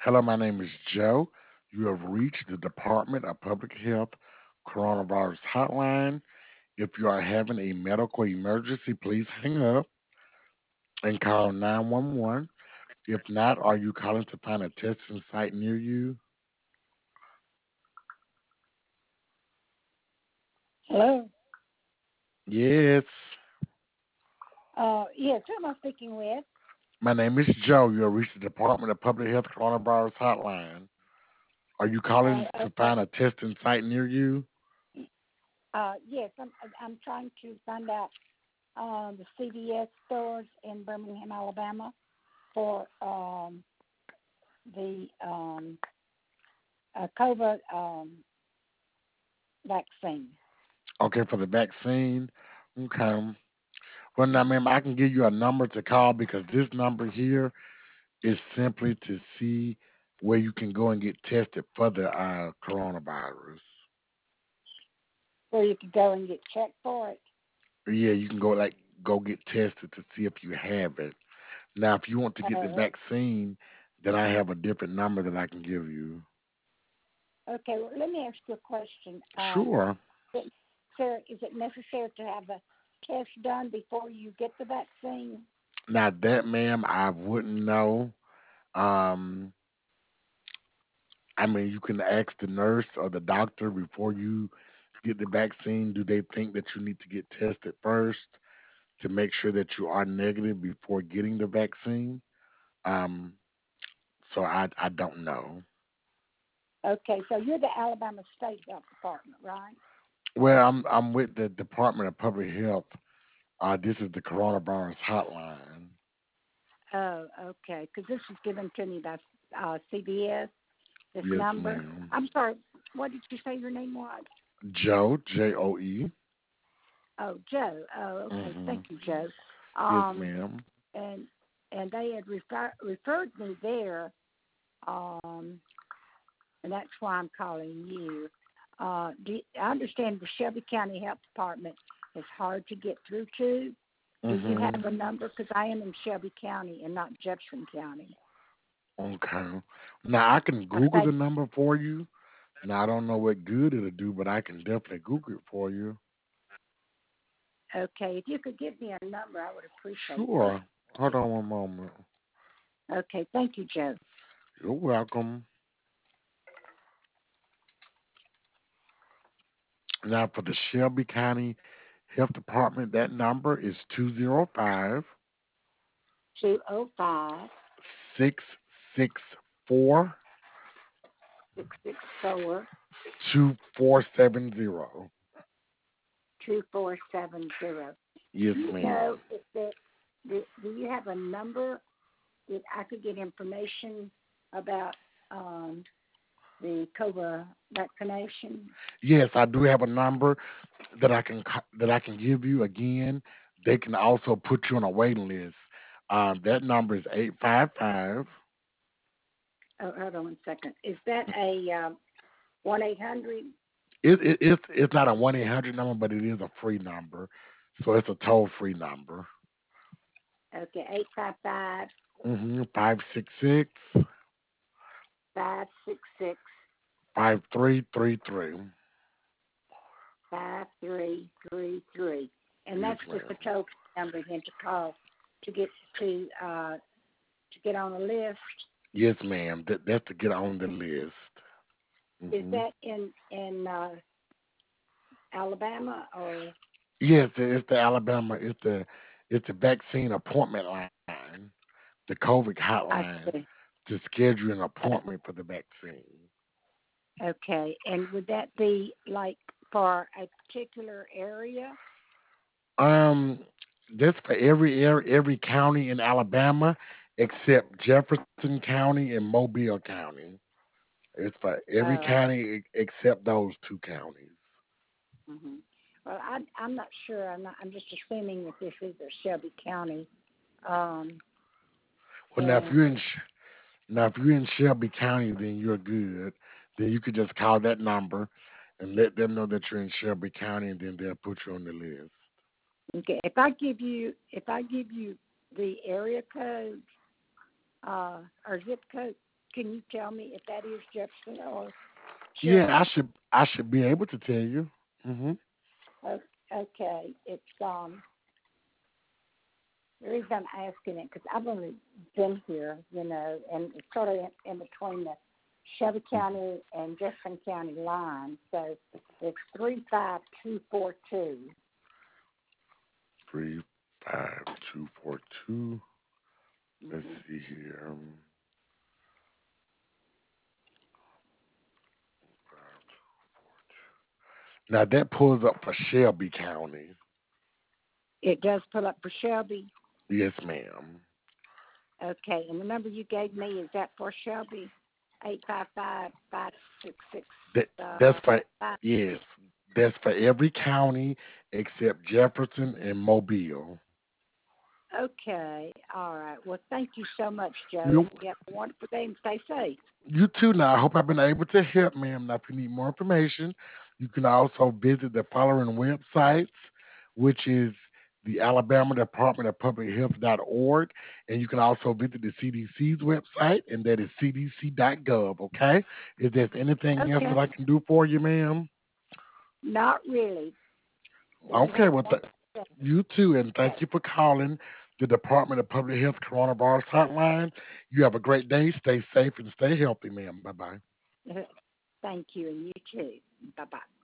Hello, my name is Joe. You have reached the Department of Public Health Coronavirus Hotline. If you are having a medical emergency, please hang up and call 911. If not, are you calling to find a testing site near you? Hello. Yes. Yes, who am I speaking with? My name is Joe. You have reached the Department of Public Health Coronavirus Hotline. Are you calling to find Okay. a testing site near you? Yes, I'm trying to find out the CVS stores in Birmingham, Alabama, for the COVID vaccine. Okay, for the vaccine. Okay. Well, now, ma'am, I can give you a number to call because this number here is simply to see where you can go and get tested for the coronavirus. Where you could go and get checked for it. Yeah, you can go get tested to see if you have it. Now, if you want to get the Uh, vaccine, then I have a different number that I can give you. okay, well, let me ask you a question. Sure. Sir, is it necessary to have a test done before you get the vaccine? Now that, ma'am, I wouldn't know. Um, I mean, you can ask the nurse or the doctor before you get the vaccine. Do they think that you need to get tested first to make sure that you are negative before getting the vaccine? Um, so I don't know. Okay, so you're the Alabama State Health Department, right? Well, I'm with the Department of Public Health. This is the coronavirus hotline. Oh, okay. Because this was given to me by CBS, this Yes, number. ma'am. I'm sorry, what did you say your name was? Joe, Joe. Oh, Joe. Oh, okay. Hmm. Thank you, Joe. Yes, Um, ma'am. and and they had referred me there, um, and that's why I'm calling you. I understand the Shelby County Health Department is hard to get through to. Do you Hmm. have a number? Because I am in Shelby County and not Jefferson County. Okay. Now I can I Google the think. number for you. Now I don't know what good it'll do, but I can definitely Google it for you. Okay, if you could give me a number, I would appreciate that. Sure. Hold on one moment. Okay, thank you, Joe. You're welcome. Now for the Shelby County Health Department, that number is 205 205 664 664 2470. 2470. Do Yes, you know ma'am. if that, do you have a number that I could get information about um, the COVID vaccination? Yes, I do have a number that I can give you again. They can also put you on a waiting list. That number is 855. Oh, hold on one second. Is that a 1-800? It's not a 1-800 number, but it is a free number. So it's a toll free number. Okay, 855 566 566 5333. 5333. And that's Yes, just a ma'am. toll number then to call to get to get on the list. Yes, ma'am. That's to get on the list. Is Hmm. that in Alabama or Yes, it's the Alabama. It's the vaccine appointment line, the COVID I hotline see. to schedule an Uh, appointment for the vaccine. okay, and would that be like for a particular area? Um, this for every county in Alabama except Jefferson County and Mobile County. It's for every Uh, county except those two counties. hmm Well, I'm not sure. I'm just assuming that this is a Shelby County. Um, Well, now and if you're in Shelby County, then you're good. Then you could just call that number and let them know that you're in Shelby County, and then they'll put you on the list. okay, if I give you the area code or zip code. Can you tell me if that is Jefferson or Yeah, Shelby? I should be able to tell you. Hmm. Okay, it's the reason I'm asking it because I've only been here, and it's sort of in between the Shelby County and Jefferson County line. So it's 35242. 35242. Let's Mm-hmm. see here. Now that pulls up for Shelby County. It does pull up for Shelby. Yes, ma'am. Okay, and the number you gave me is that for Shelby? 855-566. That's for, Five. yes. That's for every county except Jefferson and Mobile. Okay, all right. Well, thank you so much, Joe, You and you have a wonderful day and stay safe. you too. Now I hope I've been able to help, ma'am. Now, if you need more information, you can also visit the following websites, which is the Alabama Department of Public Health.org, and you can also visit the CDC's website, and that is cdc.gov. Okay. Is there anything else Okay, that I can do for you, ma'am? not really. Well, you Okay. have a Well, wonderful you too, and day. thank you for calling the Department of Public Health Coronavirus Hotline. You have a great day. Stay safe and stay healthy, ma'am. Bye bye. Thank you, and you too. Bye bye.